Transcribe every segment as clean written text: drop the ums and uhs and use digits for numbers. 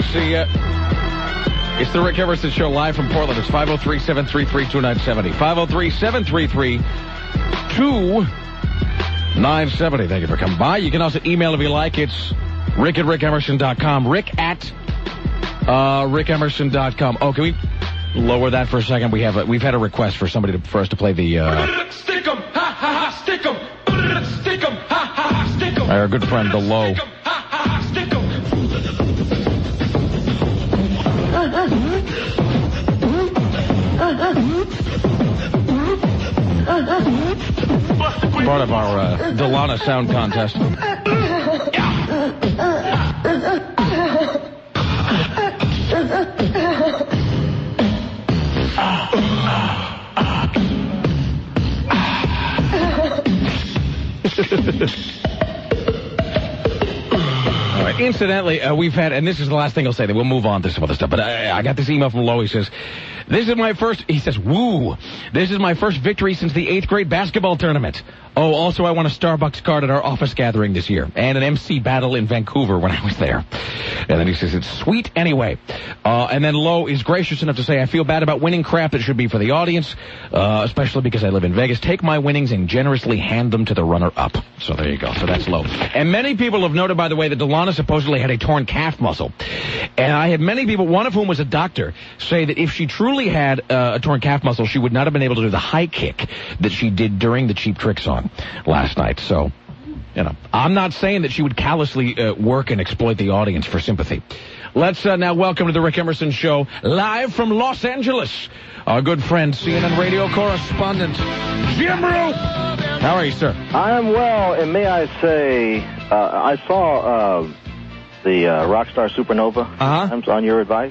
see you. It's the Rick Emerson Show live from Portland. It's 503-733-2970. 503-733-2970. Thank you for coming by. You can also email if you like. It's rick@rickemerson.com. rick@rickemerson.com. Oh, can we lower that for a second? We've had a request for somebody for us to play the Stick 'em, ha ha ha, stick 'em. Stick 'em, ha ha ha, stick 'em. our good friend The Low. Stick 'em, ha ha ha, stick 'em. Part of our Delana sound contest. All right. Incidentally, we've had, and this is the last thing I'll say, that we'll move on to some other stuff, but I got this email from Lowe. He says, this is my first victory since the 8th grade basketball tournament. Oh, also I won a Starbucks card at our office gathering this year, and an MC battle in Vancouver when I was there. And then he says, it's sweet anyway. And then Lowe is gracious enough to say, I feel bad about winning crap that should be for the audience, especially because I live in Vegas. Take my winnings and generously hand them to the runner-up. So there you go. So that's Lowe. And many people have noted, by the way, that Delana supposedly had a torn calf muscle. And I had many people, one of whom was a doctor, say that if she truly had a torn calf muscle, she would not have been able to do the high kick that she did during the Cheap Trick song last night. So, you know, I'm not saying that she would callously work and exploit the audience for sympathy. Let's now welcome to the Rick Emerson Show, live from Los Angeles, our good friend, CNN radio correspondent, Jim Root. How are you, sir? I am well, and may I say, I saw the Rockstar Supernova on your advice.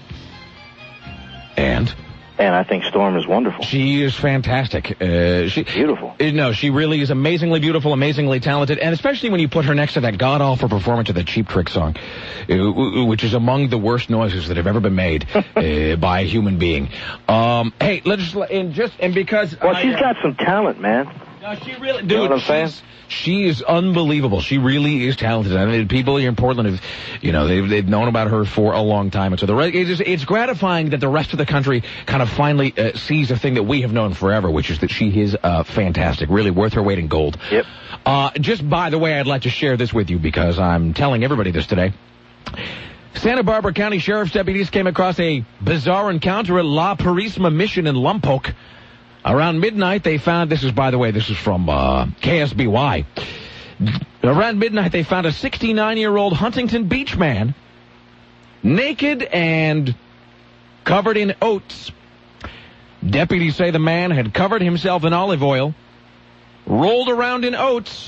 And I think Storm is wonderful. She is fantastic. Beautiful. No, she really is amazingly beautiful, amazingly talented, and especially when you put her next to that god-awful performance of the Cheap Trick song, which is among the worst noises that have ever been made by a human being. Hey, because... Well, she's got some talent, man. No, she really... Dude, you know what I'm saying? She is unbelievable. She really is talented. I mean, people here in Portland have, they've known about her for a long time. And so it's gratifying that the rest of the country kind of finally sees a thing that we have known forever, which is that she is fantastic, really worth her weight in gold. Yep. Just by the way, I'd like to share this with you because I'm telling everybody this today. Santa Barbara County Sheriff's deputies came across a bizarre encounter at La Purisima Mission in Lompoc. Around midnight, they found, this is from KSBY. Around midnight, they found a 69-year-old Huntington Beach man, naked and covered in oats. Deputies say the man had covered himself in olive oil, rolled around in oats,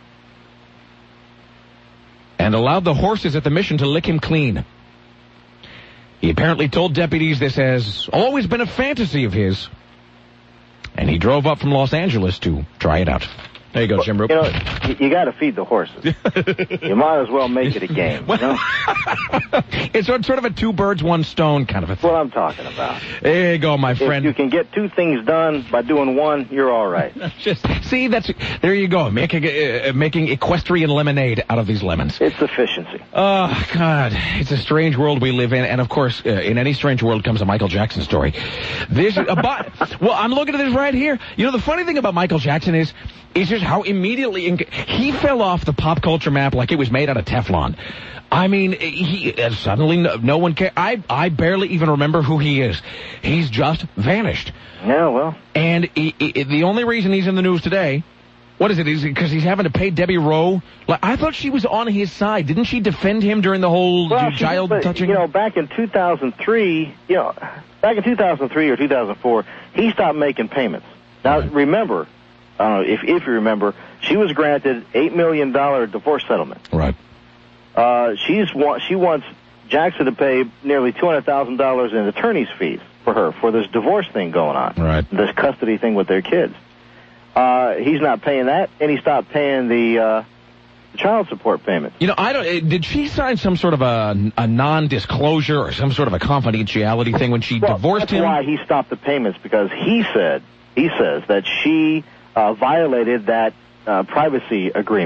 and allowed the horses at the mission to lick him clean. He apparently told deputies this has always been a fantasy of his, and he drove up from Los Angeles to try it out. There you go, Jim Roop. You got to feed the horses. You might as well make it a game. It's sort of a two birds, one stone kind of a thing. That's what I'm talking about. There you go, my friend. If you can get two things done by doing one, you're all right. There you go, making equestrian lemonade out of these lemons. It's efficiency. Oh, God. It's a strange world we live in, and of course, in any strange world comes a Michael Jackson story. Well, I'm looking at this right here. The funny thing about Michael Jackson is just how immediately he fell off the pop culture map like it was made out of Teflon. I mean, suddenly no one cares. I barely even remember who he is. He's just vanished. Yeah, well. And the only reason he's in the news today, what is it? Is it because he's having to pay Debbie Rowe? Like, I thought she was on his side. Didn't she defend him during the whole child touching? Back in 2003, back in 2003 or 2004, he stopped making payments. Now, remember, I don't know if you remember, she was granted $8 million divorce settlement. Right. She wants Jackson to pay nearly $200,000 in attorney's fees for her for this divorce thing going on. Right. This custody thing with their kids. He's not paying that, and he stopped paying the child support payment. Did she sign some sort of a non-disclosure or some sort of a confidentiality thing when she divorced him? That's why he stopped the payments, because he says that she violated that privacy agreement.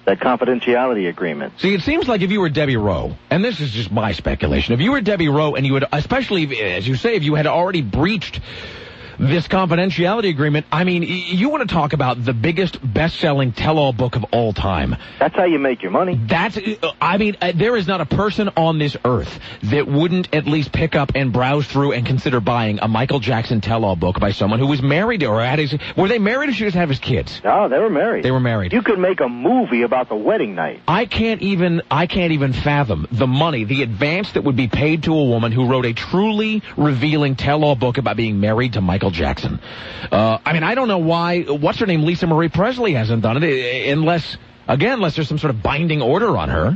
That confidentiality agreement. See, it seems like if you were Debbie Rowe, and this is just my speculation, if you were Debbie Rowe and you had, especially, as you say, if you had already breached this confidentiality agreement, I mean, you want to talk about the biggest best-selling tell-all book of all time. That's how you make your money. There is not a person on this earth that wouldn't at least pick up and browse through and consider buying a Michael Jackson tell-all book by someone who was married or had his... Were they married or should just have his kids? No, they were married. They were married. You could make a movie about the wedding night. I can't even fathom the money, the advance that would be paid to a woman who wrote a truly revealing tell-all book about being married to Michael Jackson. I don't know why, what's her name, Lisa Marie Presley hasn't done it, unless there's some sort of binding order on her.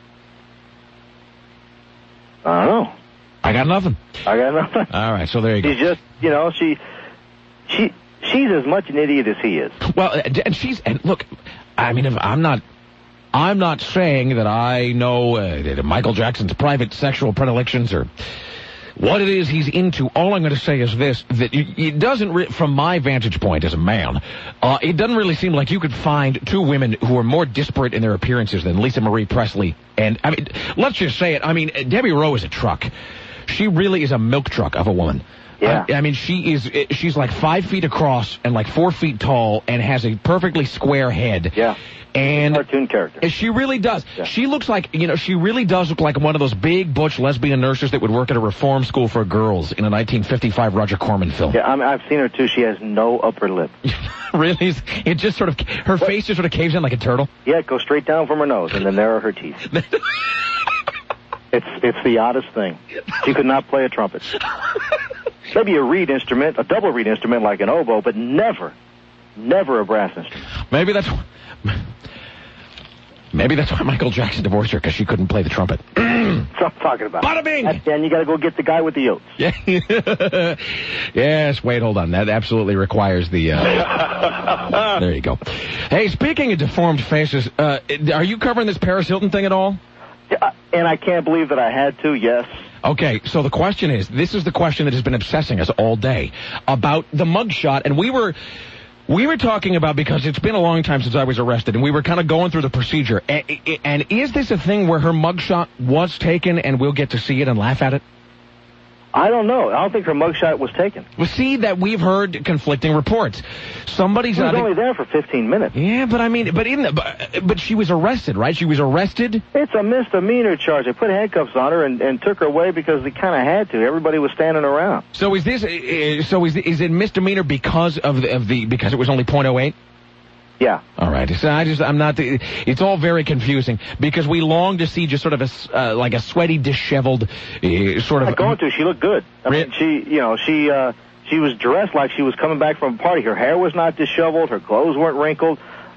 I don't know. I got nothing. All right, so there you go. She's just, she's as much an idiot as he is. Well, and look, I mean, if I'm not saying that I know Michael Jackson's private sexual predilections or what it is he's into. All I'm going to say is this, that it doesn't, from my vantage point as a man, it doesn't really seem like you could find two women who are more disparate in their appearances than Lisa Marie Presley. And, I mean, let's just say it. I mean, Debbie Rowe is a truck. She really is a milk truck of a woman. Yeah. I mean, she's like 5 feet across and like 4 feet tall and has a perfectly square head. Yeah. And cartoon character. She really does. Yeah. She looks like, she really does look like one of those big butch lesbian nurses that would work at a reform school for girls in a 1955 Roger Corman film. Yeah, I've seen her too. She has no upper lip. Really? It just sort of, her face just sort of caves in like a turtle? Yeah, it goes straight down from her nose, and then there are her teeth. It's the oddest thing. She could not play a trumpet. Maybe a reed instrument, a double reed instrument like an oboe, but never a brass instrument. Maybe that's why Michael Jackson divorced her, because she couldn't play the trumpet. That's what I'm talking about. Bada bing! Then you got to go get the guy with the oats. Yeah. Yes, wait, hold on. That absolutely requires the... There you go. Hey, speaking of deformed faces, are you covering this Paris Hilton thing at all? And I can't believe that I had to, yes. Okay, so the question is, this is the question that has been obsessing us all day, about the mugshot, and we were talking about, because it's been a long time since I was arrested, and we were kind of going through the procedure. And is this a thing where her mugshot was taken and we'll get to see it and laugh at it? I don't know. I don't think her mugshot was taken. Well, see, that we've heard conflicting reports. She was only there for 15 minutes. Yeah, but I mean, but she was arrested, right? She was arrested? It's a misdemeanor charge. They put handcuffs on her and took her away because they kind of had to. Everybody was standing around. So is it misdemeanor because because it was only .08? Yeah. All right. So it's all very confusing because we long to see just sort of like a sweaty, disheveled sort of. Not going to. She looked good. I mean, she was dressed like she was coming back from a party. Her hair was not disheveled. Her clothes weren't wrinkled.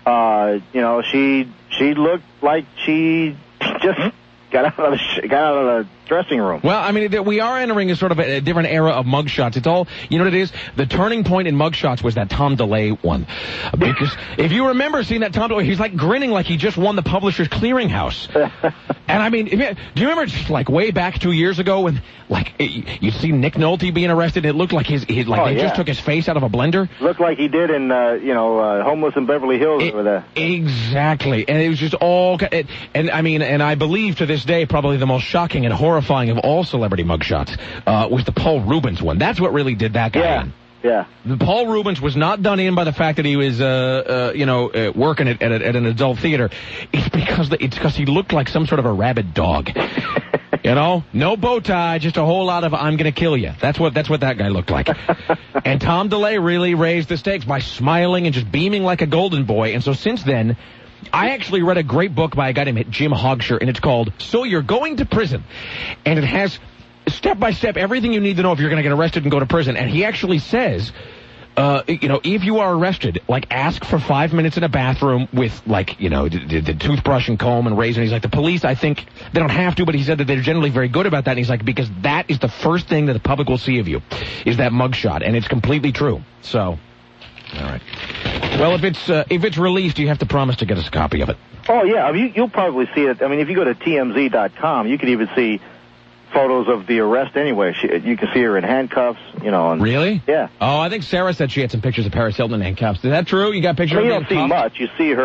She looked like she just got out of the dressing room. Well, I mean, we are entering a sort of a different era of mugshots. It's all, you know what it is? The turning point in mugshots was that Tom DeLay one. Because if you remember seeing that Tom DeLay, he's like grinning like he just won the Publishers Clearinghouse. And I mean, do you remember just like way back 2 years ago when like you see Nick Nolte being arrested? It looked like just took his face out of a blender. Looked like he did in Homeless in Beverly Hills over there. Exactly, and it was just all. And I believe to this day probably the most shocking and horrifying of all celebrity mugshots was the Paul Rubens one. That's what really did that guy in. Yeah. The Paul Rubens was not done in by the fact that he was, working at an adult theater. It's because he looked like some sort of a rabid dog. No bow tie, just a whole lot of "I'm gonna kill you." That's what that guy looked like. And Tom DeLay really raised the stakes by smiling and just beaming like a golden boy. And so since then, I actually read a great book by a guy named Jim Hogsher, and it's called "So You're Going to Prison," and it has step by step everything you need to know if you're going to get arrested and go to prison. And he actually says, if you are arrested, like ask for 5 minutes in a bathroom with the toothbrush and comb and razor. And he's like, the police, I think they don't have to, but he said that they're generally very good about that. And he's like, because that is the first thing that the public will see of you, is that mugshot, and it's completely true. So, all right. Well, if it's released, you have to promise to get us a copy of it. Oh yeah, you'll probably see it. I mean, if you go to TMZ.com, you can even see photos of the arrest anyway. You can see her in handcuffs, And, really? Yeah. Oh, I think Sarah said she had some pictures of Paris Hilton in handcuffs. Is that true? You got pictures of her? You don't see much. You see her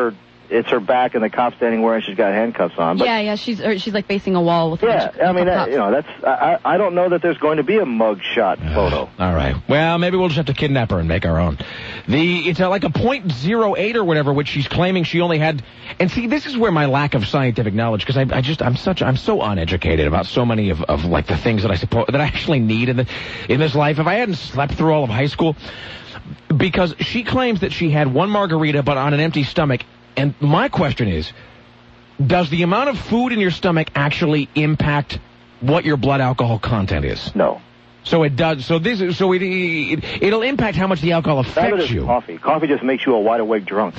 it's her back and the cop standing where she's got handcuffs on. But yeah, she's like facing a wall with. Yeah, I mean, that's. I don't know that there's going to be a mugshot photo. All right. Well, maybe we'll just have to kidnap her and make our own. It's like a .08 or whatever, which she's claiming she only had. And see, this is where my lack of scientific knowledge, because I'm so uneducated about so many of like the things that I actually need in this life. If I hadn't slept through all of high school, because she claims that she had one margarita but on an empty stomach, and my question is, does the amount of food in your stomach actually impact what your blood alcohol content is? No. So it does. So it'll impact how much the alcohol affects you. Coffee. Coffee just makes you a wide awake drunk.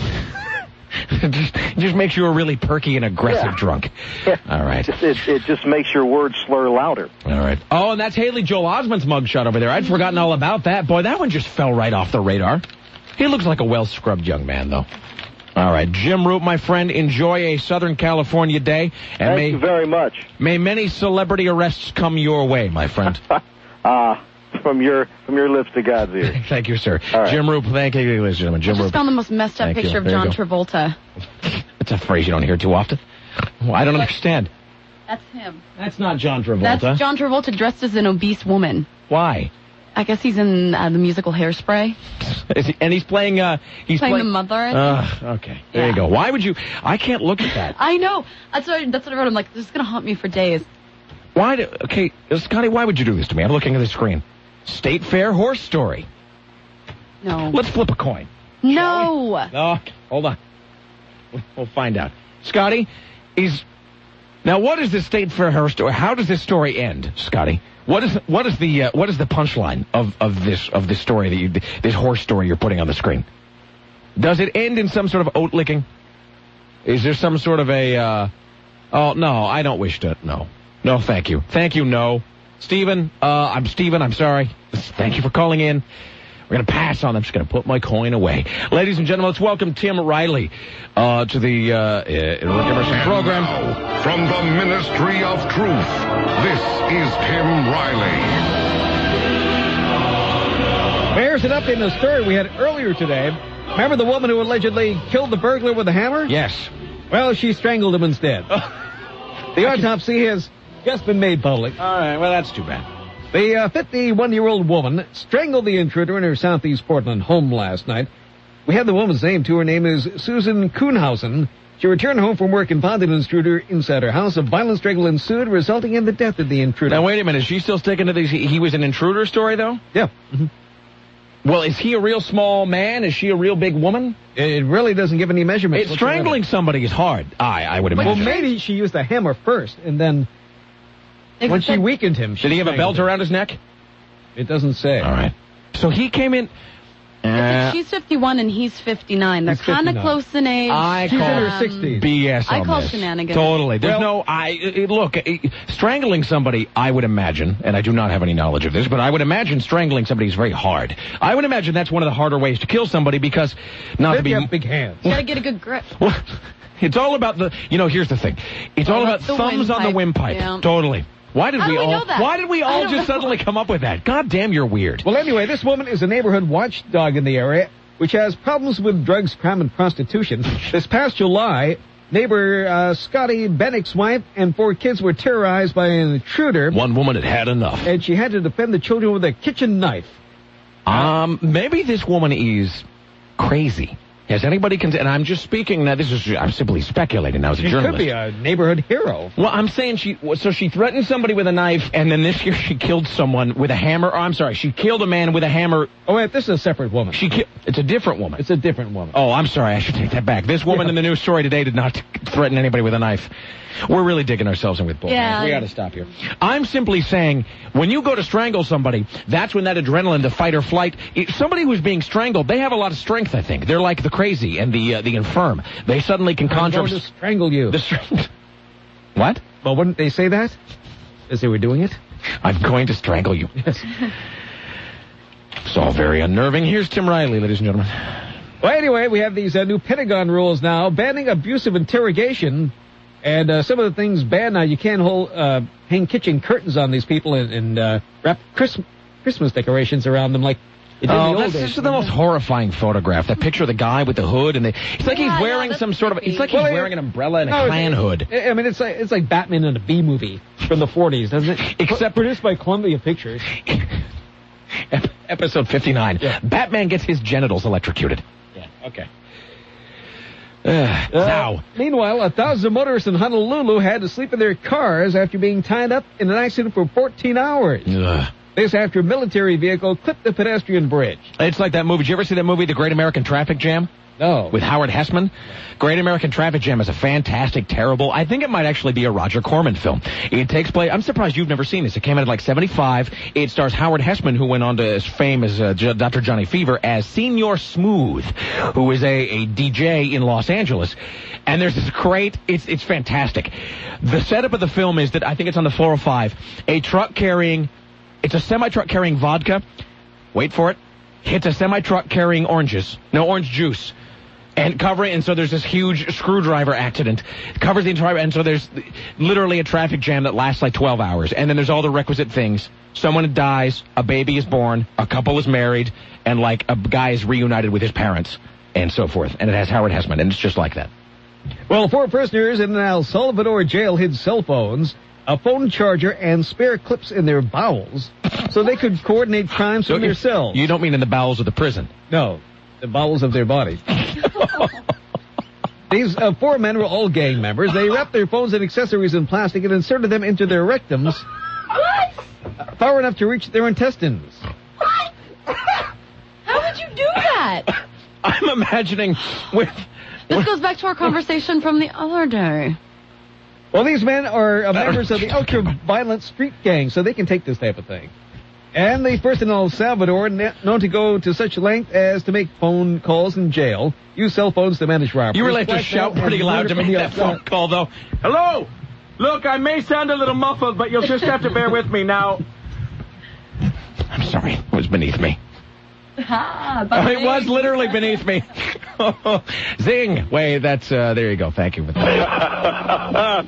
just makes you a really perky and aggressive drunk. Yeah. All right. It just makes your words slur louder. All right. Oh, and that's Haley Joel Osment's mugshot over there. I'd forgotten all about that. Boy, that one just fell right off the radar. He looks like a well-scrubbed young man, though. All right. Jim Root, my friend, enjoy a Southern California day. And Thank you very much. May many celebrity arrests come your way, my friend. From your lips to God's ears. Thank you, sir. All right. Jim Roop, thank you, ladies and gentlemen. Jim I just Roop. found the most messed up picture of John Travolta. It's a phrase you don't hear too often. Well, I don't understand. That's him. That's not John Travolta. That's John Travolta dressed as an obese woman. Why? I guess he's in the musical Hairspray. And he's playing. He's playing the mother. Okay. There you go. Why would you? I can't look at that. I know. That's what I wrote. I'm like, this is gonna haunt me for days. Okay, Scotty, why would you do this to me? I'm looking at the screen. State Fair horse story. No. Let's flip a coin. No. Oh, hold on. We'll find out. Scotty, now what is this State Fair horse story? How does this story end, Scotty? What is the punchline of this story this horse story you're putting on the screen? Does it end in some sort of oat licking? Is there some sort of a? Oh no, I don't wish to. No, thank you. Thank you. No. Steven, I'm Steven. I'm sorry. Thank you for calling in. We're going to pass on. I'm just going to put my coin away. Ladies and gentlemen, let's welcome Tim Riley to the Rick Emerson program. Now, from the Ministry of Truth, this is Tim Riley. There's an update in the story we had earlier today. Remember the woman who allegedly killed the burglar with a hammer? Yes. Well, she strangled him instead. The autopsy has just been made public. All right, well, that's too bad. The 51-year-old woman strangled the intruder in her southeast Portland home last night. We have the woman's name, too. Her name is Susan Kuhnhausen. She returned home from work and found an intruder inside her house. A violent struggle ensued, resulting in the death of the intruder. Now, wait a minute. Is she still sticking to these? He was an intruder story, though? Yeah. Mm-hmm. Well, is he a real small man? Is she a real big woman? It really doesn't give any measurements. Strangling somebody is hard. I would imagine. Well, maybe she used a hammer first, and then when she weakened him, did he have a belt around his neck? It doesn't say. All right. So he came in. She's 51 and he's 59. They're kind of close in age. She's in her 60s. BS on I call this. shenanigans. Totally. There's look, strangling somebody, I would imagine, and I do not have any knowledge of this, but I would imagine strangling somebody is very hard. I would imagine that's one of the harder ways to kill somebody because you have big hands. You gotta get a good grip. Well, it's all about here's the thing. It's all about thumbs on the windpipe. Yeah. Totally. Why did we all just know. suddenly come up with that? God damn, you're weird. Well, anyway, this woman is a neighborhood watchdog in the area, which has problems with drugs, crime, and prostitution. This past July, neighbor Scotty Bennick's wife and 4 kids were terrorized by an intruder. One woman had enough. And she had to defend the children with a kitchen knife. Maybe this woman is crazy. Has anybody and I'm just speaking now. I'm simply speculating now as a journalist. She could be a neighborhood hero. Well, I'm saying she threatened somebody with a knife, and then this year she killed someone with a hammer. Oh, I'm sorry, she killed a man with a hammer. Oh wait, this is a separate woman. It's a different woman. It's a different woman. Oh, I'm sorry, I should take that back. This woman in the news story today did not threaten anybody with a knife. We're really digging ourselves in with bull. Yeah. We got to stop here. I'm simply saying, when you go to strangle somebody, that's when that adrenaline, the fight or flight. Somebody who's being strangled, they have a lot of strength. I think they're like the crazy and the infirm. They suddenly can conjure. I'm going to strangle you. What? Well, wouldn't they say that as they were doing it? I'm going to strangle you. Yes. It's all very unnerving. Here's Tim Riley, ladies and gentlemen. Well, anyway, we have these new Pentagon rules now banning abusive interrogation. And some of the things banned now, you can't hang kitchen curtains on these people and wrap Christmas decorations around them like That's just the most horrifying photograph. That picture of the guy with the hood, and it's like he's wearing some sort of. It's like he's wearing an umbrella and a Klan hood. I mean, it's like Batman in a B movie from the 40s, doesn't it? Except produced by Columbia Pictures. Episode 59. Yeah. Batman gets his genitals electrocuted. Yeah. Okay. Now. Meanwhile, 1,000 motorists in Honolulu had to sleep in their cars after being tied up in an accident for 14 hours. This after a military vehicle clipped the pedestrian bridge. It's like that movie. Did you ever see that movie, The Great American Traffic Jam? No. With Howard Hessman? Great American Traffic Jam is a fantastic, terrible, I think it might actually be a Roger Corman film. It takes place, I'm surprised you've never seen this. It came out in like 75. It stars Howard Hessman, who went on to fame as Dr. Johnny Fever, as Senior Smooth, who is a DJ in Los Angeles. And there's this great, it's fantastic. The setup of the film is that, I think it's on the 405, it's a semi-truck carrying vodka. Wait for it. Hits a semi-truck carrying orange juice. And so there's this huge screwdriver accident. Covers the entire, and so there's literally a traffic jam that lasts like 12 hours. And then there's all the requisite things. Someone dies, a baby is born, a couple is married, and like a guy is reunited with his parents, and so forth. And it has Howard Hessman, and it's just like that. Well, 4 prisoners in an El Salvador jail hid cell phones, a phone charger, and spare clips in their bowels so they could coordinate crimes from their cells. You don't mean in the bowels of the prison? No, the bowels of their bodies. These 4 men were all gang members. They wrapped their phones and accessories in plastic and inserted them into their rectums. What? Far enough to reach their intestines. What? How would you do that? I'm imagining This goes back to our conversation from the other day. Well, these men are members of the ultra-violent street gang, so they can take this type of thing. And the first in El Salvador, known to go to such length as to make phone calls in jail, use cell phones to manage robberies. You really have to shout pretty loud to make that phone call, though. Hello? Look, I may sound a little muffled, but you'll just have to bear with me now. I'm sorry. It was beneath me. It was literally beneath me. Zing. Wait, that's, there you go. Thank you for that.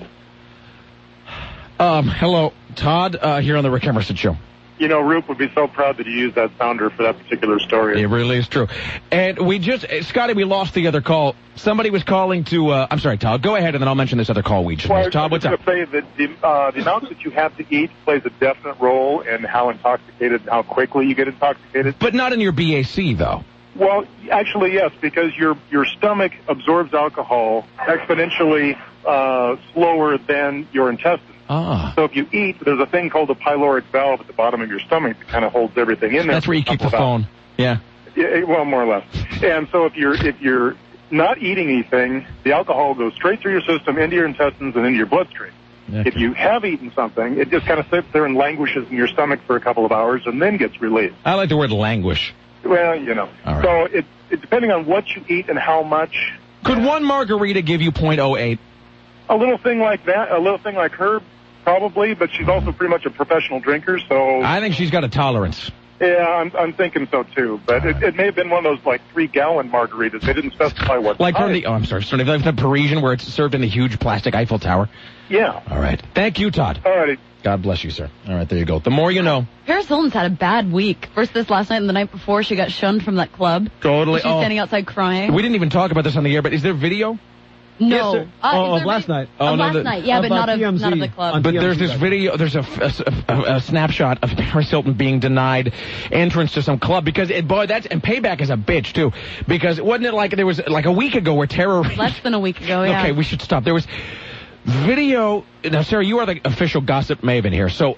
Hello, Todd, here on the Rick Emerson Show. You know, Roop would be so proud that you used that sounder for that particular story. It really is true. And Scotty, we lost the other call. Somebody was calling to, I'm sorry, Todd, go ahead and then I'll mention this other call we just missed. Todd, what's up? I was going to say that the amount that you have to eat plays a definite role in how intoxicated and how quickly you get intoxicated. But not in your BAC, though. Well, actually, yes, because your stomach absorbs alcohol exponentially slower than your intestines. So if you eat, there's a thing called a pyloric valve at the bottom of your stomach that kind of holds everything in there. That's where you keep the phone. Yeah. Well, more or less. And so if you're not eating anything, the alcohol goes straight through your system, into your intestines, and into your bloodstream. Okay. If you have eaten something, it just kind of sits there and languishes in your stomach for a couple of hours and then gets released. I like the word languish. Well, you know. All right. So it depending on what you eat and how much. Could one margarita give you 0.08? A little thing like that, a little thing like her, probably, but she's also pretty much a professional drinker, so... I think she's got a tolerance. Yeah, I'm thinking so, too. But it may have been one of those, like, 3-gallon margaritas. They didn't specify what like from the... Oh, I'm sorry. Like the Parisian where it's served in the huge plastic Eiffel Tower? Yeah. All right. Thank you, Todd. All righty. God bless you, sir. All right, there you go. The more you know. Paris Hilton's had a bad week. First this last night and the night before, she got shunned from that club. Totally. She's standing outside crying. We didn't even talk about this on the air, but is there video? No. Yes, of last night. Last night, yeah, but not of the club. But there's this video, there's a snapshot of Paris Hilton being denied entrance to some club because, and Payback is a bitch, too. Because wasn't it like there was like a week ago where Tara Reid... Less than a week ago, yeah. Okay, we should stop. There was video... Now, Sarah, you are the official gossip maven here. So,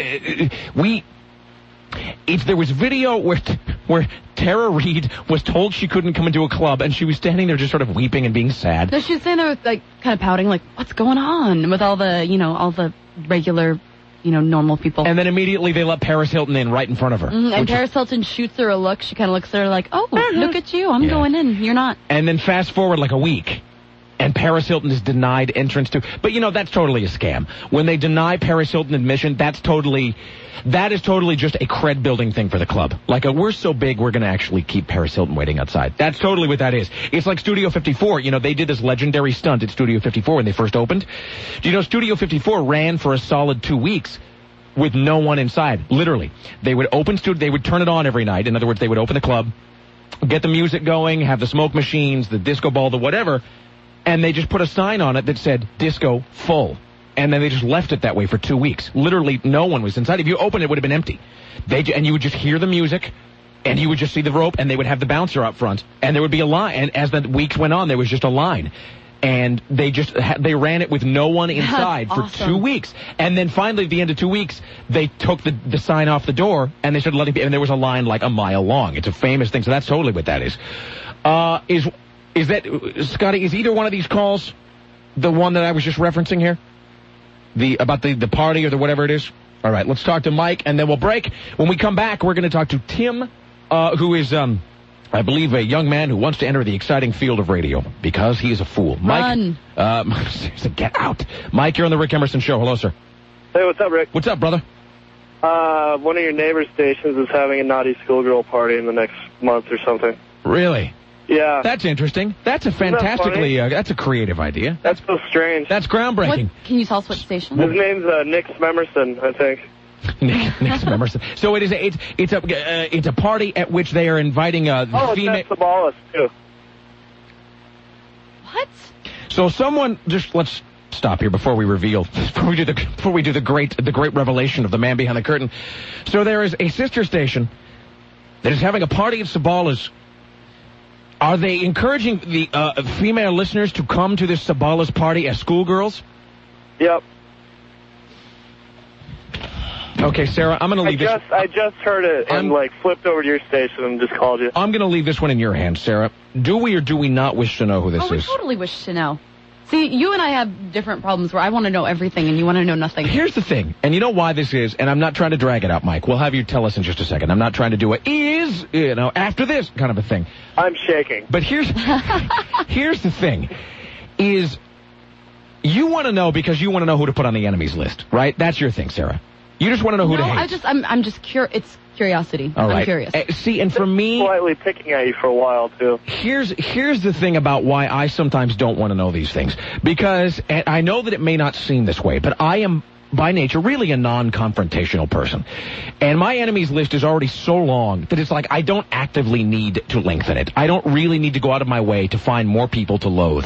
there was video where Tara Reid was told she couldn't come into a club, and she was standing there just sort of weeping and being sad. No, she was standing there, like, kind of pouting, like, what's going on? With all the regular, normal people. And then immediately they let Paris Hilton in right in front of her. Mm-hmm. And Paris Hilton shoots her a look. She kind of looks at her like, oh, look at you. I'm going in. You're not. And then fast forward like a week. And Paris Hilton is denied entrance to... But, that's totally a scam. When they deny Paris Hilton admission, that is totally just a cred-building thing for the club. Like, we're so big, we're going to actually keep Paris Hilton waiting outside. That's totally what that is. It's like Studio 54. They did this legendary stunt at Studio 54 when they first opened. Do you know Studio 54 ran for a solid 2 weeks with no one inside. Literally. They would they would turn it on every night. In other words, they would open the club, get the music going, have the smoke machines, the disco ball, the whatever, and they just put a sign on it that said, disco full. And then they just left it that way for 2 weeks. Literally, no one was inside. If you opened it, it would have been empty. And you would just hear the music, and you would just see the rope, and they would have the bouncer up front, and there would be a line. And as the weeks went on, there was just a line. And they ran it with no one inside for 2 weeks. And then finally, at the end of 2 weeks, they took the sign off the door, and they started letting people, and there was a line like a mile long. It's a famous thing, so that's totally what that is. Is that, Scotty, is either one of these calls the one that I was just referencing here? About the party or the whatever it is? All right, let's talk to Mike, and then we'll break. When we come back, we're going to talk to Tim, who is, I believe, a young man who wants to enter the exciting field of radio because he is a fool. Mike, get out. Mike, you're on the Rick Emerson Show. Hello, sir. Hey, what's up, Rick? What's up, brother? One of your neighbor stations is having a naughty schoolgirl party in the next month or something. Really? Yeah. That's interesting. That's a fantastically, that's a creative idea. That's so strange. That's groundbreaking. Can you tell us what station? His name's Nick Smemerson, I think. Nick Smemerson. So it's a party at which they are inviting female. It's Sabalas, too. What? So let's stop here before we reveal, before we do the great revelation of the man behind the curtain. So there is a sister station that is having a party at Sabalas. Are they encouraging the female listeners to come to this Sabalas party as schoolgirls? Yep. Okay, Sarah, I'm going to leave this. I just heard it and flipped over to your station and just called you. I'm going to leave this one in your hands, Sarah. Do we or do we not wish to know who this is? We totally wish to know. See, you and I have different problems where I want to know everything and you want to know nothing. Here's the thing, and you know why this is, and I'm not trying to drag it out, Mike. We'll have you tell us in just a second. I'm not trying to do after this kind of a thing. I'm shaking. But here's the thing, is you want to know because you want to know who to put on the enemies list, right? That's your thing, Sarah. You just want to know who to hate. I'm just curious. It's curiosity. All right. I'm curious. See, and for me, slightly picking at you for a while too. Here's the thing about why I sometimes don't want to know these things, because and I know that it may not seem this way, but I am by nature really a non-confrontational person, and my enemies list is already so long that it's like I don't actively need to lengthen it. I don't really need to go out of my way to find more people to loathe,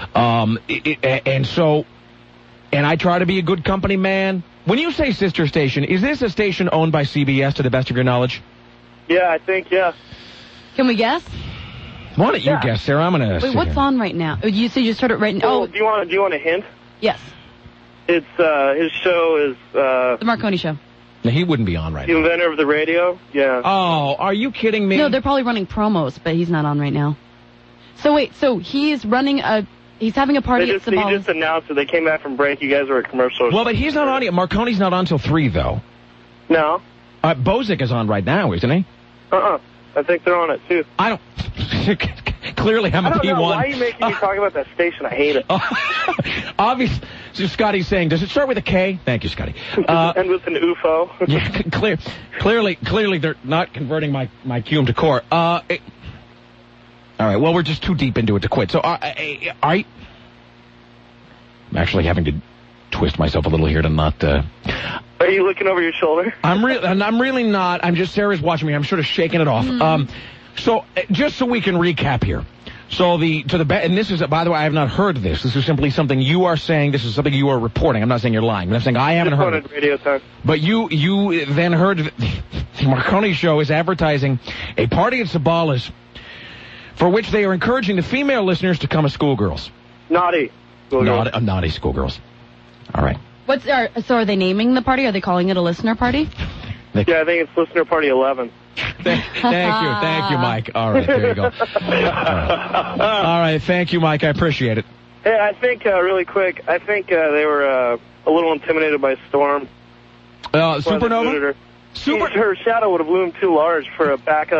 and I try to be a good company man. When you say sister station, is this a station owned by CBS to the best of your knowledge? Yeah, I think, yeah. Can we guess? Why don't you guess, Sarah? I'm going to Wait, what's on right now? You said you started right now. Do you want a hint? Yes. It's, his show is, The Marconi Show. No, he wouldn't be on right now. The inventor of the radio? Yeah. Oh, are you kidding me? No, they're probably running promos, but he's not on right now. So wait, he's having a party at Sabalas. He just announced that they came back from break. You guys were at commercials. Well, but he's not on yet. Marconi's not on till 3, though. No. Bozic is on right now, isn't he? I think they're on it, too. I don't... Clearly, I'm a P1. I don't know. Why are you making me talk about that station? I hate it. Obviously, so Scotty's saying, does it start with a K? Thank you, Scotty. And with an UFO. Yeah, clearly they're not converting my cume to core. All right, well, we're just too deep into it to quit. So, I'm actually having to twist myself a little here to not... Are you looking over your shoulder? I'm really not. I'm just, Sarah's watching me. I'm sort of shaking it off. So, just so we can recap here. So, and this is, by the way, I have not heard this. This is simply something you are saying. This is something you are reporting. I'm not saying you're lying. I'm saying I haven't heard it. Radio time. But you then heard the Marconi Show is advertising a party at Sabalas for which they are encouraging the female listeners to come as schoolgirls. Naughty schoolgirls. Naughty schoolgirls. All right. So are they naming the party? Are they calling it a listener party? Yeah, I think it's Listener Party 11. Thank you, Mike. All right, there you go. All right, thank you, Mike. I appreciate it. Hey, I think, really quick, they were a little intimidated by Storm. Supernova? Her shadow would have loomed too large for a backup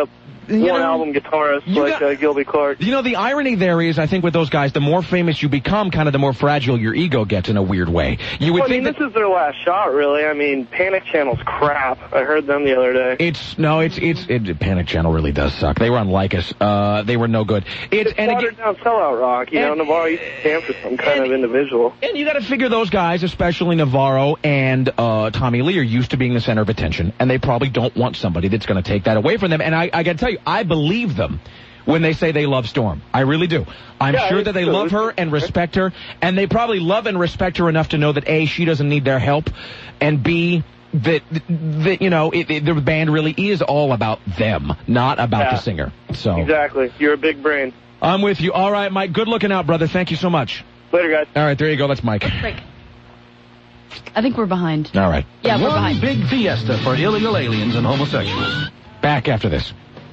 one-album guitarist like Gilby Clarke. You know, the irony there is, I think with those guys, the more famous you become, kind of the more fragile your ego gets in a weird way. You would think this is their last shot, really. I mean, Panic Channel's crap. I heard them the other day. Panic Channel really does suck. They were unlike us. They were no good. It's watered down sellout rock. You know, Navarro used to stand for some kind of individual. And you got to figure those guys, especially Navarro and Tommy Lee, are used to being the center of attention, and they probably don't want somebody that's going to take that away from them. And I got to tell you, I believe them when they say they love Storm. I really do. I'm sure that they love her and respect her, and they probably love and respect her enough to know that A, she doesn't need their help, and B, that you know, the band really is all about them, not about the singer. So exactly. You're a big brain. I'm with you. All right, Mike. Good looking out, brother. Thank you so much. Later, guys. All right, there you go. That's Mike. Break. I think we're behind. All right. Yeah, we're behind. Big fiesta for illegal aliens and homosexuals. Back after this.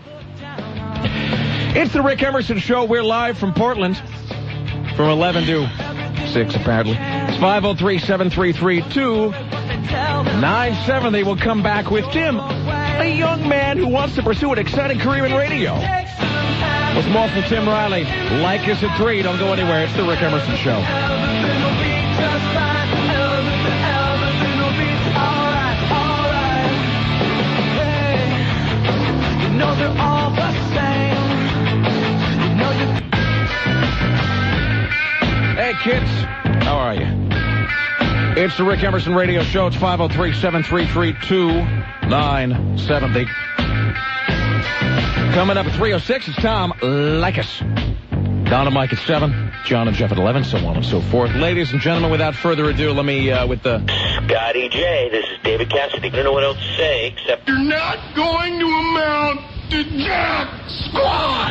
It's the Rick Emerson Show. We're live from Portland from 11 to 6, apparently. It's 503-733-2970. They will come back with Tim, a young man who wants to pursue an exciting career in radio. With more from Tim Riley. Like us at 3. Don't go anywhere. It's the Rick Emerson Show. They're all the same. Hey, kids. How are you? It's the Rick Emerson Radio Show. It's 503-733-2970. Coming up at 3:06, it's Tom Leykis. Don and Mike at 7. John and Jeff at 11, so on and so forth. Ladies and gentlemen, without further ado, let me, with the... Scotty J, this is David Cassidy. I don't know what else to say, except... You're not going to amount to jack squat!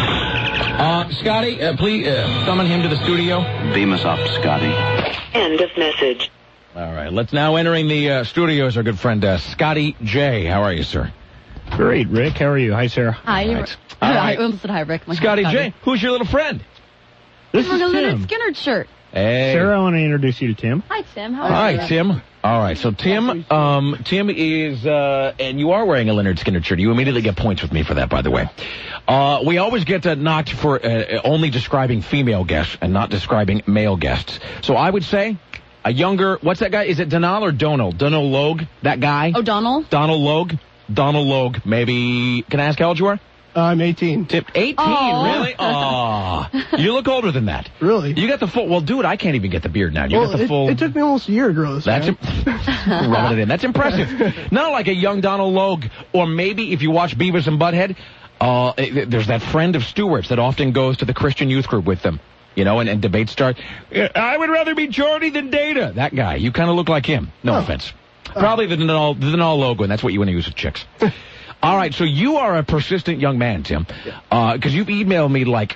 Scotty, please, summon him to the studio. Beam us up, Scotty. End of message. All right, let's now entering the studio is our good friend, Scotty J. How are you, sir? Great, Rick. How are you? Hi, Sarah. Hi. Right. I almost said hi, Rick. Scotty J, who's your little friend? This is a Leonard Tim. Skinner shirt. Hey. Sarah, I want to introduce you to Tim. Hi, Tim. How are you? Hi, Tim. All right, so Tim is, and you are wearing a Leonard Skinner shirt. You immediately get points with me for that, by the way. We always get knocked for only describing female guests and not describing male guests. So I would say a younger, what's that guy? Is it Donald or Donald? Donald Logue, that guy? Oh, Donald? Donald Logue. Donald Logue, maybe. Can I ask how old you are? I'm 18. 18, really? Aw. You look older than that. Really? You got the full, well, dude, I can't even get the beard now. You got the full. It took me almost a year to grow this. Rubbing it in. That's impressive. Not like a young Donald Logue, or maybe if you watch Beavis and Butthead, there's that friend of Stewart's that often goes to the Christian youth group with them. You know, and debates start. I would rather be Jordy than Data. That guy. You kind of look like him. No offense. Probably the Donald Logue one. That's what you want to use with chicks. All right, so you are a persistent young man, Tim, because you've emailed me like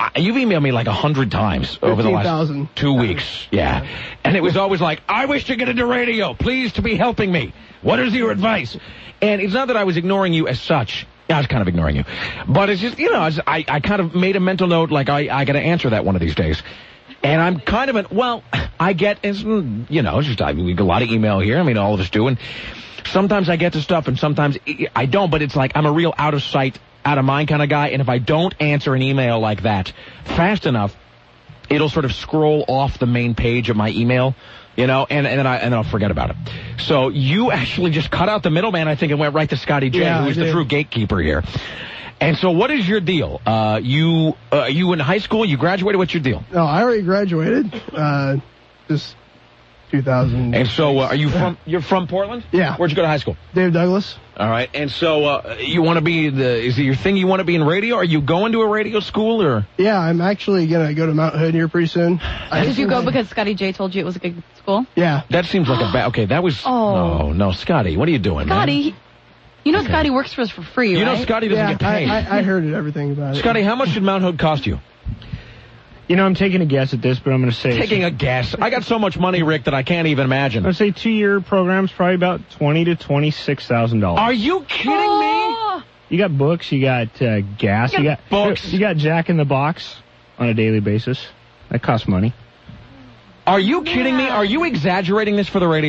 100 times over the last 2 weeks. Yeah, and it was always like, I wish to get into radio. Please to be helping me. What is your advice? And it's not that I was ignoring you as such. I was kind of ignoring you, but it's just, you know, I kind of made a mental note like I got to answer that one of these days. And I'm kind of I get, you know, just we get a lot of email here. I mean, all of us do, and sometimes I get to stuff and sometimes I don't, but it's like I'm a real out of sight, out of mind kind of guy, and if I don't answer an email like that fast enough, it'll sort of scroll off the main page of my email, you know, and then I'll forget about it. So you actually just cut out the middleman, I think, and went right to Scotty J, who is the true gatekeeper here. And so what is your deal? You in high school? You graduated? What's your deal? No, I already graduated. Just 2000. And so you're from Portland? Yeah. Where'd you go to high school? Dave Douglas. All right. And so you want to be is it your thing you want to be in radio? Are you going to a radio school or? Yeah, I'm actually going to go to Mount Hood here pretty soon. Did you go because Scotty J told you it was a good school? Yeah. That seems like a bad, okay, that was, no, Scotty, what are you doing, Scotty, man? You know Scotty works for us for free, right? You know Scotty doesn't get paid. I heard everything about it. Scotty, how much did Mount Hood cost you? You know, I'm taking a guess at this, but I'm going to say... Taking a guess? I got so much money, Rick, that I can't even imagine. I'd say 2-year program's probably about $20,000 to $26,000. Are you kidding me? You got books, you got gas, you got books. You got Jack in the Box on a daily basis. That costs money. Are you kidding me? Are you exaggerating this for the radio?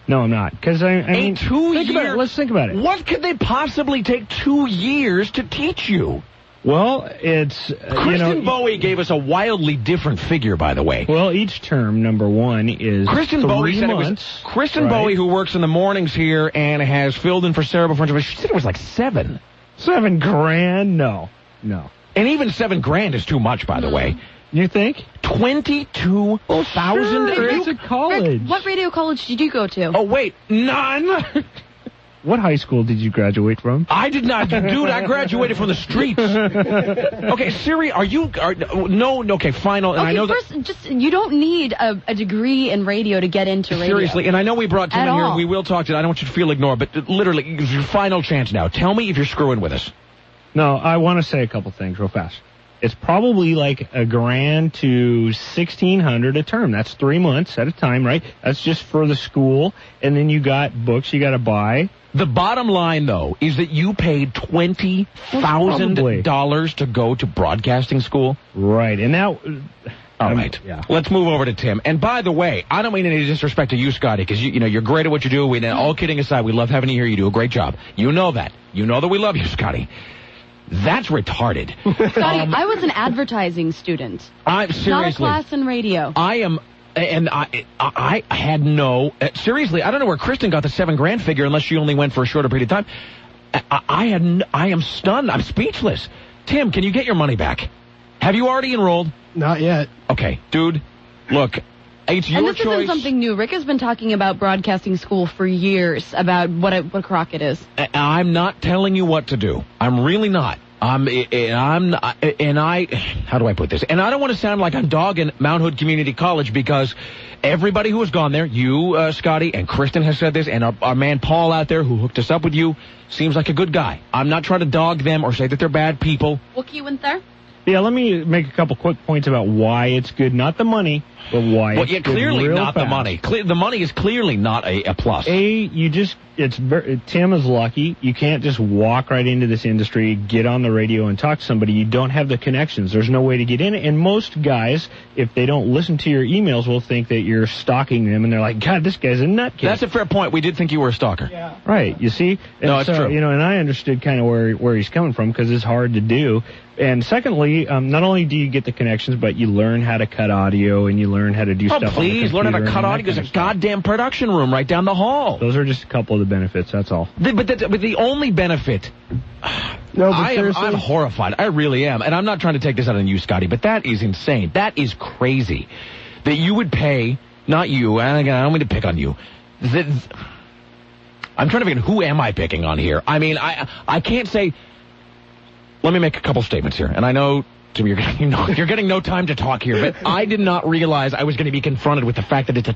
No, I'm not. Because I mean, 2 think years. about it. Let's think about it. What could they possibly take 2 years to teach you? Well, it's Kristen Bowie gave us a wildly different figure, by the way. Well, each term, number one, is Kristen 3 Bowie said months. It was Kristen Bowie, who works in the mornings here and has filled in for Sarah before. She said it was like $7. $7,000? No. And even $7,000 is too much, by the way. You think? 22,000. It's a college. Rick, what radio college did you go to? Oh wait, none. What high school did you graduate from? I did not, dude. I graduated from the streets. Okay, Siri, no, okay, final. And Okay, I know first, you don't need a degree in radio to get into radio. Seriously, and I know we brought Tim At in here, all. and we will talk to you. I don't want you to feel ignored, but literally, it's your final chance now. Tell me if you're screwing with us. No, I want to say a couple things real fast. It's probably like $1,000 to $1,600 a term. That's 3 months at a time, right? That's just for the school, and then you got books you got to buy. The bottom line, though, is that you paid $20,000 to go to broadcasting school. Right, and now... All right. Yeah. Let's move over to Tim. And by the way, I don't mean any disrespect to you, Scotty, because you're great at what you do. All kidding aside, we love having you here. You do a great job. You know that. You know that we love you, Scotty. That's retarded. Scotty, I was an advertising student. Seriously. Not a class in radio. I am... And I had no... seriously, I don't know where Kristen got the $7,000 figure unless she only went for a shorter period of time. I am stunned. I'm speechless. Tim, can you get your money back? Have you already enrolled? Not yet. Okay, dude, look, it's your and this choice. isn't something new. Rick has been talking about broadcasting school for years, about what a crock it is. I'm not telling you what to do. I'm really not. How do I put this? And I don't want to sound like I'm dogging Mount Hood Community College because everybody who has gone there, you, Scotty, and Kristen has said this, and our man Paul out there who hooked us up with you, seems like a good guy. I'm not trying to dog them or say that they're bad people. Wookie went there? Yeah, let me make a couple quick points about why it's good. Not the money, but why it's good. Clearly real not fast. the money. The money is clearly not a plus. Tim is lucky. You can't just walk right into this industry, get on the radio, and talk to somebody. You don't have the connections. There's no way to get in. And most guys, if they don't listen to your emails, will think that you're stalking them, and they're like, God, this guy's a nutcase. That's a fair point. We did think you were a stalker. Yeah. Right, you see? And no, it's true. And I understood kind of where he's coming from because it's hard to do. And secondly, not only do you get the connections, but you learn how to cut audio and you learn how to do stuff on the computer. Please, learn how to cut audio. There's a goddamn production room right down the hall. Those are just a couple of the benefits, that's all. But the only benefit... No, but I'm horrified. I really am. And I'm not trying to take this out on you, Scotty, but that is insane. That is crazy. That you would pay, not you, and again, I don't mean to pick on you. I'm trying to figure out who am I picking on here. I mean, I can't say... Let me make a couple statements here. And I know, Tim, you're getting no time to talk here, but I did not realize I was going to be confronted with the fact that it's a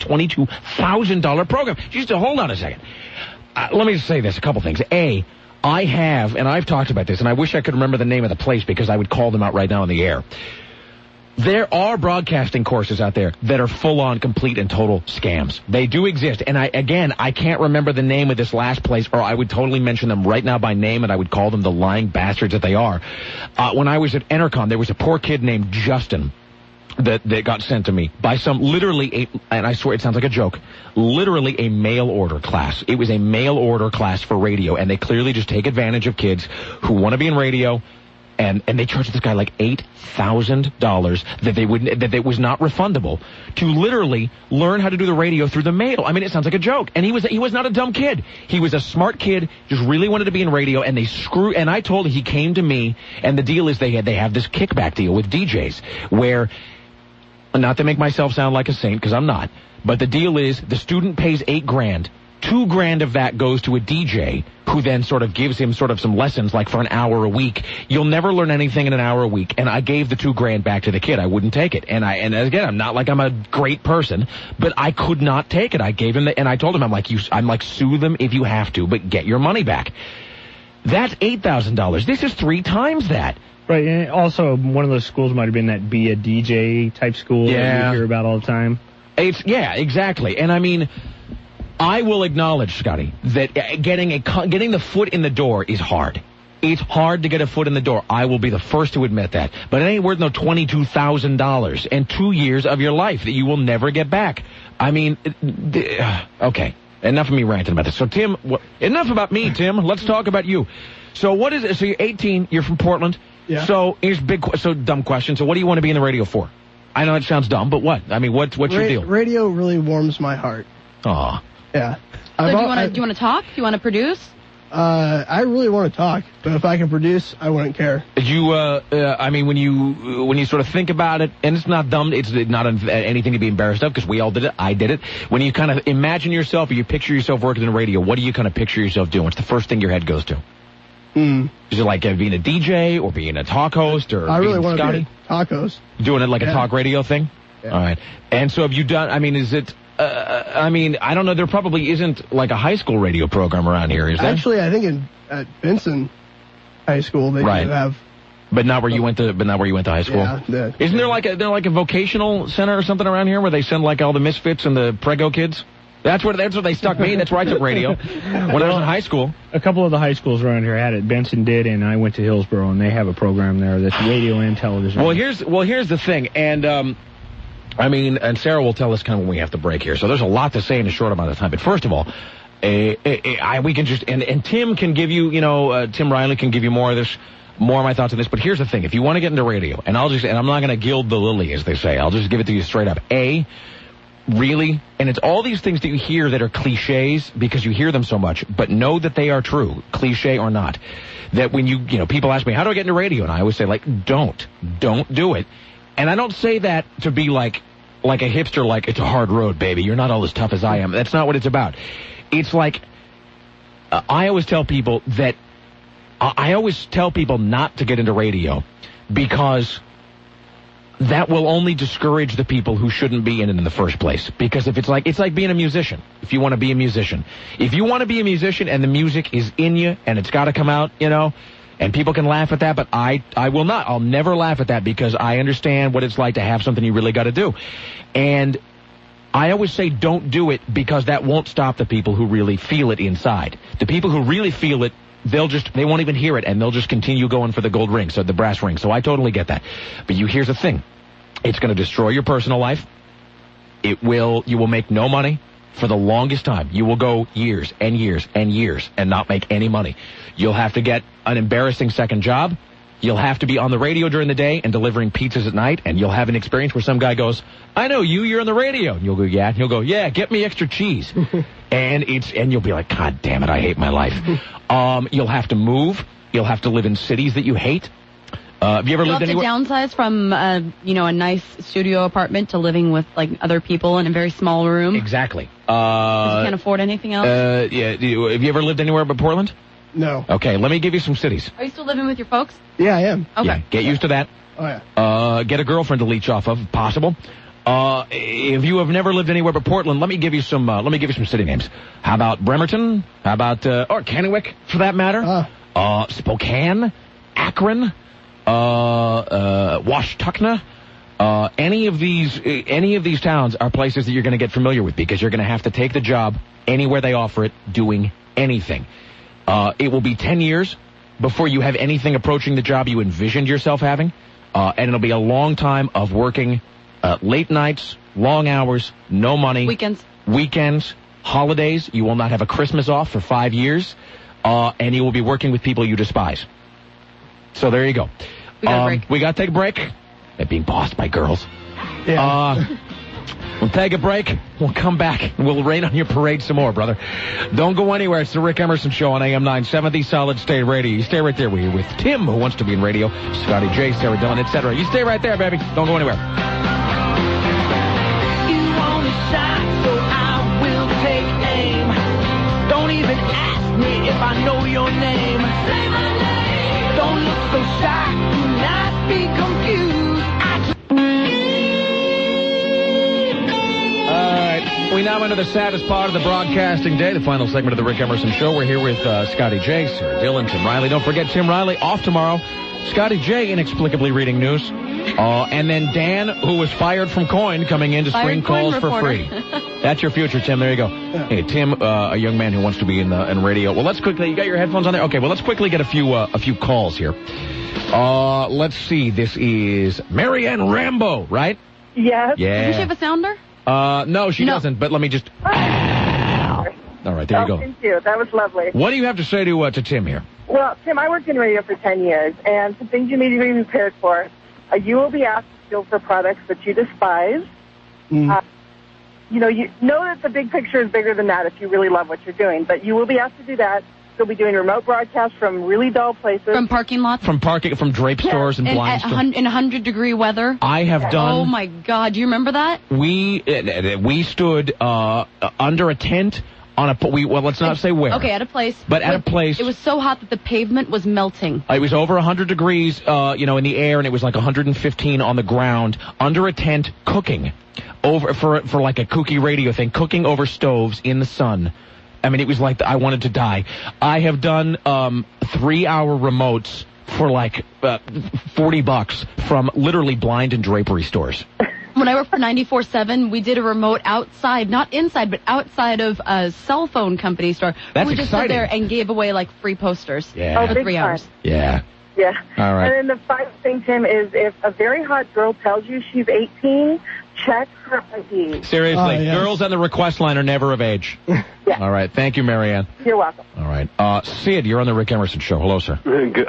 $22,000 program. Just hold on a second. Let me just say this, a couple things. A, I have, and I've talked about this, and I wish I could remember the name of the place because I would call them out right now on the air. There are broadcasting courses out there that are full-on, complete, and total scams. They do exist. And I can't remember the name of this last place, or I would totally mention them right now by name, and I would call them the lying bastards that they are. When I was at Entercom, there was a poor kid named Justin that got sent to me by some and I swear it sounds like a joke, literally a mail order class. It was a mail order class for radio, and they clearly just take advantage of kids who want to be in radio. And they charged this guy like $8,000 that it was not refundable to literally learn how to do the radio through the mail. I mean, it sounds like a joke. And he was not a dumb kid. He was a smart kid, just really wanted to be in radio, and and I told him, he came to me, and the deal is they have this kickback deal with DJs where, not to make myself sound like a saint, because I'm not, but the deal is the student pays $8,000. $2,000 of that goes to a DJ who then sort of gives him sort of some lessons like for an hour a week. You'll never learn anything in an hour a week. And I gave the $2,000 back to the kid. I wouldn't take it. And again, I'm not like I'm a great person, but I could not take it. I gave him and I told him, I'm like, sue them if you have to, but get your money back. That's $8,000. This is 3 times that. Right, and also one of those schools might have been that Be a DJ type school that you hear about all the time. Yeah, exactly. And I mean, I will acknowledge, Scotty, that getting the foot in the door is hard. It's hard to get a foot in the door. I will be the first to admit that. But it ain't worth no $22,000 and 2 years of your life that you will never get back. I mean, okay. enough of me ranting about this. So, Tim, enough about me, Tim. Let's talk about you. So, what is it? So, you're 18. You're from Portland. Yeah. So, here's dumb question. So, what do you want to be in the radio for? I know it sounds dumb, but what? I mean, what's your deal? Radio really warms my heart. Aw. Yeah. So do you want to talk? Do you want to produce? I really want to talk, but if I can produce, I wouldn't care. You, I mean, when you sort of think about it, and it's not dumb, it's not anything to be embarrassed of, because we all did it, I did it. When you kind of imagine yourself, or you picture yourself working in radio, what do you kind of picture yourself doing? What's the first thing your head goes to? Is it like being a DJ, or being a talk host, or I really want to be a talk host. Doing it like a talk radio thing? Yeah. All right. And so have you done, I mean, is it... I mean, I don't know. There probably isn't like a high school radio program around here, is there? Actually, I think at Benson High School they do have. But not where you went to. But not where you went to high school. Yeah. Isn't there like a vocational center or something around here where they send like all the misfits and the prego kids? That's where they stuck me. That's where I took radio when I was in high school. A couple of the high schools around here had it. Benson did, and I went to Hillsborough, and they have a program there that's radio and television. Well, here's the thing, and I mean, and Sarah will tell us kind of when we have to break here. So there's a lot to say in a short amount of time. But first of all, we can just, and Tim can give you, Tim Riley can give you more of my thoughts on this. But here's the thing. If you want to get into radio, and I'm not going to gild the lily, as they say. I'll just give it to you straight up. Really, and it's all these things that you hear that are cliches because you hear them so much, but know that they are true, cliche or not. That when people ask me, how do I get into radio? And I always say, don't do it. And I don't say that to be like a hipster, like, it's a hard road, baby. You're not all as tough as I am. That's not what it's about. It's like, I always tell people not to get into radio because that will only discourage the people who shouldn't be in it in the first place. Because if it's like being a musician. If you want to be a musician. If you want to be a musician and the music is in you and it's got to come out, and people can laugh at that, but I will not. I'll never laugh at that because I understand what it's like to have something you really got to do. And I always say don't do it because that won't stop the people who really feel it inside. The people who really feel it, they won't even hear it, and they'll just continue going for the gold ring, so the brass ring. So I totally get that. But here's the thing. It's going to destroy your personal life. You will make no money. For the longest time, you will go years and years and years and not make any money. You'll have to get an embarrassing second job. You'll have to be on the radio during the day and delivering pizzas at night, and you'll have an experience where some guy goes, I know you're on the radio. And you'll go, yeah. And he'll go, yeah, get me extra cheese. and you'll be like, God damn it, I hate my life. You'll have to move. You'll have to live in cities that you hate. Have you ever lived anywhere? You'll have to downsize from, a nice studio apartment to living with, other people in a very small room. Exactly. Because you can't afford anything else? Yeah. Have you ever lived anywhere but Portland? No. Okay, let me give you some cities. Are you still living with your folks? Yeah, I am. Okay. Yeah, get used to that. Oh, yeah. Get a girlfriend to leech off of, if possible. If you have never lived anywhere but Portland, let me give you some city names. How about Bremerton? How about, or Kennewick, for that matter? Spokane? Akron? Washtuckna, any of these towns are places that you're going to get familiar with because you're going to have to take the job anywhere they offer it, doing anything. It will be 10 years before you have anything approaching the job you envisioned yourself having, and it'll be a long time of working late nights, long hours, no money, weekends, holidays. You will not have a Christmas off for 5 years, and you will be working with people you despise. So there you go. We got to take a break. They're being bossed by girls. Yeah. We'll take a break. We'll come back. We'll rain on your parade some more, brother. Don't go anywhere. It's the Rick Emerson Show on AM 970 Solid State Radio. You stay right there. We're with Tim, who wants to be in radio, Scotty J, Sarah Dillon, etc. You stay right there, baby. Don't go anywhere. You want a shot, so I will take aim. Don't even ask me if I know your name. Say my name. Don't look so shy, do not be confused. All right, we now enter the saddest part of the broadcasting day, the final segment of the Rick Emerson Show. We're here with Scotty J, Sarah Dillon, Tim Riley. Don't forget Tim Riley off tomorrow. Scotty J inexplicably reading news. And then Dan, who was fired from Coin, coming in to screen calls for free. That's your future, Tim. There you go. Hey, Tim, a young man who wants to be in radio. Well, let's quickly. You got your headphones on there? Okay. Well, let's quickly get a few calls here. Let's see. This is Marianne Rambo, right? Yes. Yeah. Does she have a sounder? No, she doesn't. But let me just. All right, there you go. Thank you. That was lovely. What do you have to say to Tim here? Well, Tim, I worked in radio for 10 years, and some things you need to be prepared for. You will be asked to feel for products that you despise. You know that the big picture is bigger than that if you really love what you're doing, but you will be asked to do that. You'll be doing remote broadcasts from really dull places. From parking lots? From drape stores and blind stores. In 100-degree weather? I have done... Oh, my God. Do you remember that? We stood under a tent on a... let's not say where. Okay, at a place. But at a place... It was so hot that the pavement was melting. It was over 100 degrees, in the air, and it was like 115 on the ground, under a tent, cooking. For like a kooky radio thing, cooking over stoves in the sun. I mean, it was like I wanted to die. I have done 3-hour remotes for like $40 from literally blind and drapery stores. When I worked for 94.7, we did a remote outside, not inside, but outside of a cell phone company store. That's we just exciting. stood there and gave away like free posters Yeah. for 3 hours. Yeah. Yeah. All right. And then the final thing, Tim, is if a very hot girl tells you she's 18, check her ID. Seriously, girls on the request line are never of age. Yeah. All right. Thank you, Marianne. You're welcome. All right. Sid, you're on the Rick Emerson Show. Hello, sir.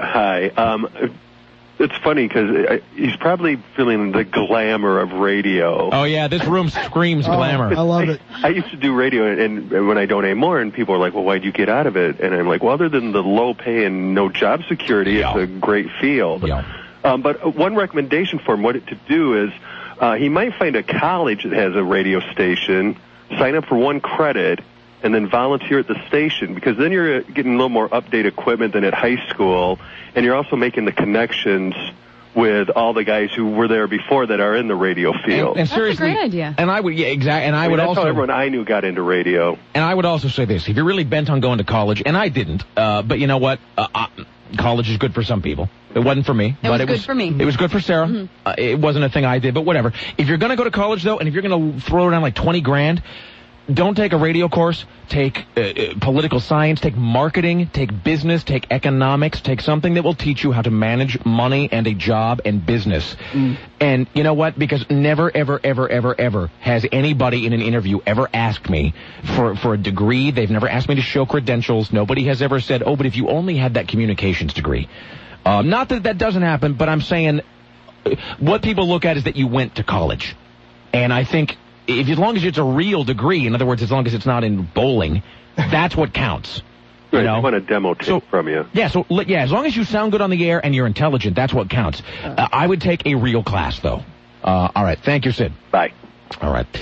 Hi. It's funny because he's probably feeling the glamour of radio. Oh, yeah, this room screams glamour. I love it. I used to do radio, and when I don't anymore, and people are like, well, why'd you get out of it? And I'm like, well, other than the low pay and no job security, it's a great field. But one recommendation for him, what to do is he might find a college that has a radio station, sign up for 1 credit, and then volunteer at the station, because then you're getting a little more up-to-date equipment than at high school, and you're also making the connections with all the guys who were there before that are in the radio field. And seriously, that's a great idea. And I would, exactly. And I would that's also how everyone I knew got into radio. And I would also say this: if you're really bent on going to college, and I didn't, but you know what? College is good for some people. It wasn't for me. It was good for me. It was good for Sarah. Mm-hmm. It wasn't a thing I did, but whatever. If you're going to go to college, though, and if you're going to throw around like $20,000, don't take a radio course. Take political science, take marketing, take business, take economics, take something that will teach you how to manage money and a job and business. And you know what? Because never, ever, ever, ever, ever has anybody in an interview ever asked me for a degree. They've never asked me to show credentials. Nobody has ever said, oh, but if you only had that communications degree. Not that that doesn't happen, but I'm saying what people look at is that you went to college. And I think as long as it's a real degree, in other words, as long as it's not in bowling, that's what counts. You know? I want a demo tape from you. Yeah, as long as you sound good on the air and you're intelligent, that's what counts. I would take a real class, though. All right. Thank you, Sid. Bye. All right.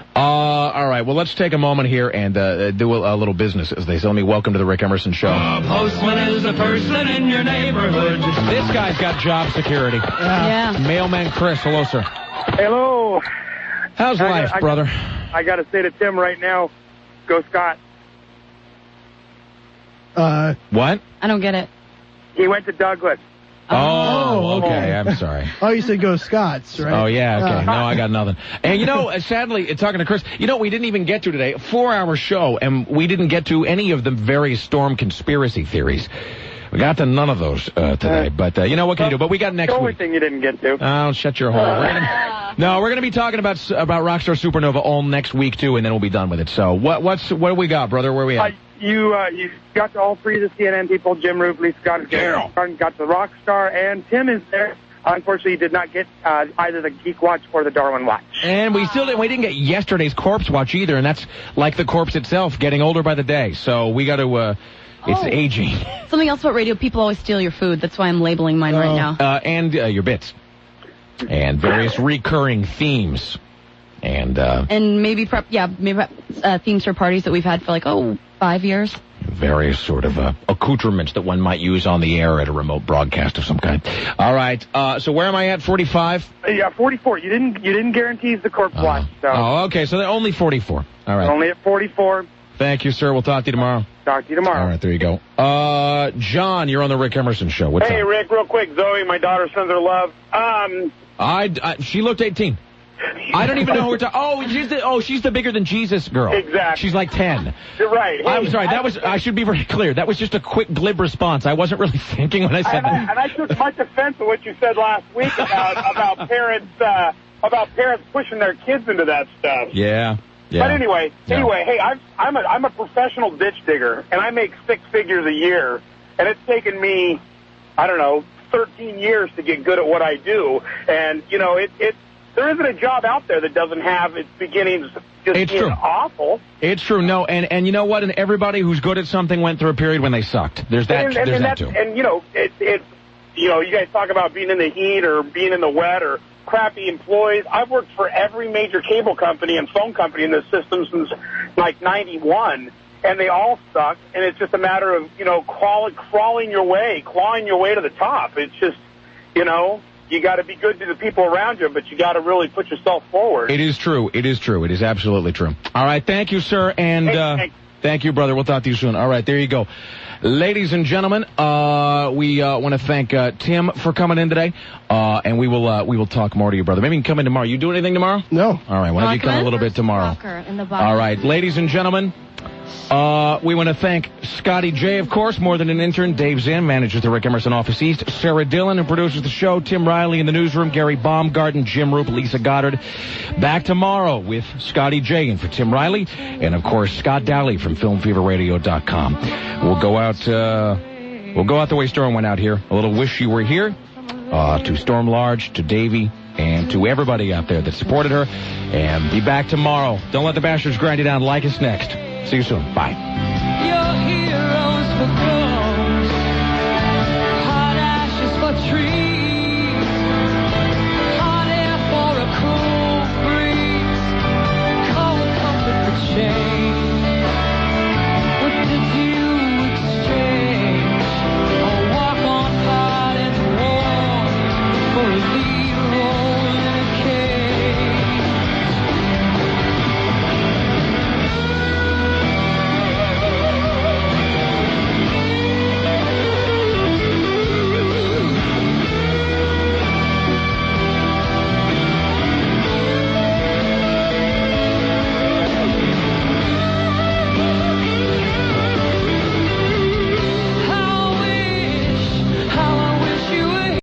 All right. Well, let's take a moment here and do a little business, as they tell me. Welcome to the Rick Emerson Show. Postman is the person in your neighborhood. This guy's got job security. Yeah. Mailman Chris. Hello, sir. Hello. How's life, brother? I got to say to Tim right now, go Scott. What? I don't get it. He went to Douglas. Oh, okay. I'm sorry. Oh, you said go Scots, right? Oh, yeah, okay. No, I got nothing. And, sadly, talking to Chris, we didn't even get to today, a 4-hour show, and we didn't get to any of the various storm conspiracy theories. We got to none of those today, but what can you do? But we got next week. The only thing you didn't get to. Oh, shut your hole. We're gonna be talking about Rockstar Supernova all next week too, and then we'll be done with it. So what do we got, brother? Where are we at? You got to all 3 of the CNN people: Jim Rubley, Scott Garrett, got the Rockstar, and Tim is there. Unfortunately, he did not get either the Geek Watch or the Darwin Watch. And we didn't get yesterday's Corpse Watch either, and that's like the corpse itself, getting older by the day. So we got to. It's aging. Something else about radio, people always steal your food. That's why I'm labeling mine right now. And your bits. And various recurring themes. And maybe themes for parties that we've had for 5 years. Various sort of accoutrements that one might use on the air at a remote broadcast of some kind. All right. So where am I at? 45? Yeah, 44. You didn't guarantee the Corpse Watch. So. Oh, okay. So they're only 44. All right. Only at 44. Thank you, sir. We'll talk to you tomorrow. Talk to you tomorrow. All right, there you go. John, you're on the Rick Emerson Show. What's Hey, up? Rick, real quick. Zoe, my daughter, sends her love. She looked 18. I don't even know who we're talking. She's the bigger than Jesus girl. Exactly. She's like 10. You're right. Hey, I'm sorry. I should be very clear. That was just a quick, glib response. I wasn't really thinking when I said that. And I took much offense to what you said last week about parents pushing their kids into that stuff. Yeah. Yeah. But anyway, hey, I'm a professional ditch digger, and I make 6 figures a year, and it's taken me, I don't know, 13 years to get good at what I do. And, you know, there isn't a job out there that doesn't have its beginnings just being awful. It's true. No, and you know what? And everybody who's good at something went through a period when they sucked. There's that. There's that too. And you know, you know, you guys talk about being in the heat or being in the wet or crappy employees. I've worked for every major cable company and phone company in this system since like '91, and they all suck. And it's just a matter of, you know, clawing your way to the top. It's just, you know, you got to be good to the people around you, but you got to really put yourself forward. It is true. It is true. It is absolutely true. All right. Thank you, sir. And thank you, brother. We'll talk to you soon. All right. There you go. Ladies and gentlemen, we want to thank Tim for coming in today, and we will talk more to you, brother. Maybe you can come in tomorrow. You do anything tomorrow? No. All right. Why don't you come a little bit tomorrow? All right. Ladies and gentlemen, we want to thank Scotty J, of course, more than an intern. Dave Zinn manages the Rick Emerson Office East. Sarah Dillon, who produces the show. Tim Riley in the newsroom. Gary Baumgarten, Jim Roop, Lisa Goddard. Back tomorrow with Scotty J and for Tim Riley. And, of course, Scott Dowley from FilmFeverRadio.com. We'll go out the way Storm went out here. A little wish you were here. To Storm Large, to Davey, and to everybody out there that supported her. And be back tomorrow. Don't let the bastards grind you down. Like us next. See you soon. Bye. Your heroes for